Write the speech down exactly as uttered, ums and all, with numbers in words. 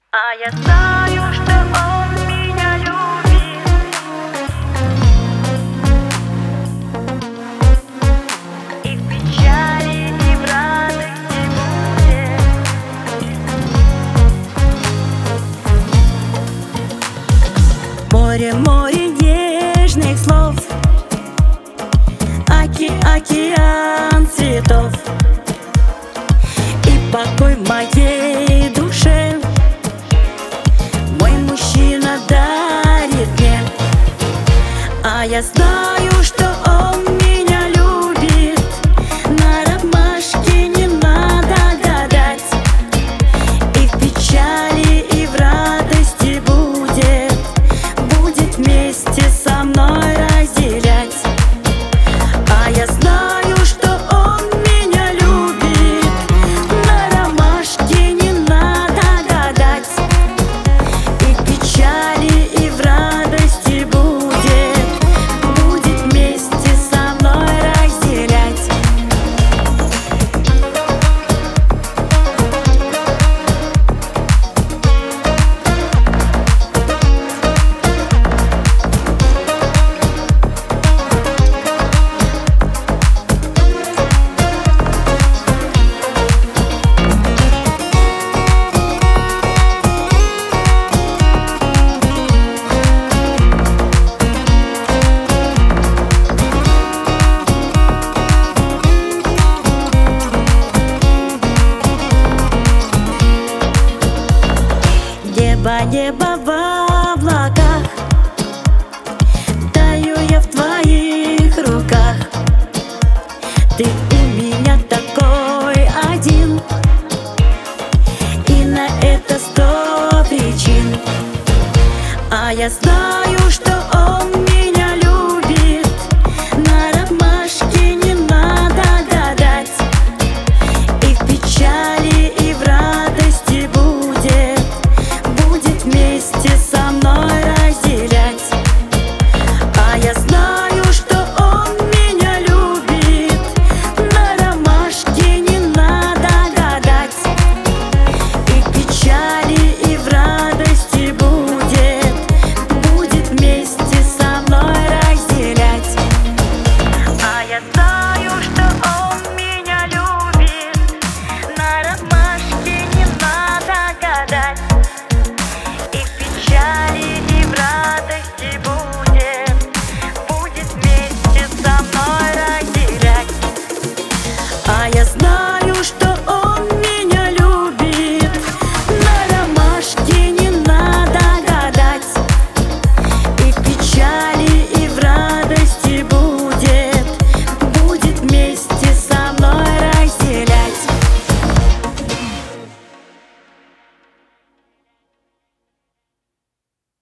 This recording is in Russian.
А я знаю, что он меня любит. И в печали, и в радости будет. Море, море нежных слов, оке, океан цветов, и покой моей душе мой мужчина дарит мне. А я знаю, что он меня любит, на ромашке не надо гадать. И в печали, и в радости будет, будет вместе со мной разделять. А я знаю, что он меня любит, на ромашке не надо гадать. И в печали, и в радости будет, будет вместе со мной разделять. Небо, небо в облаках, таю я в твоих руках. Ты у меня такой один, и на это сто причин. А я знаю,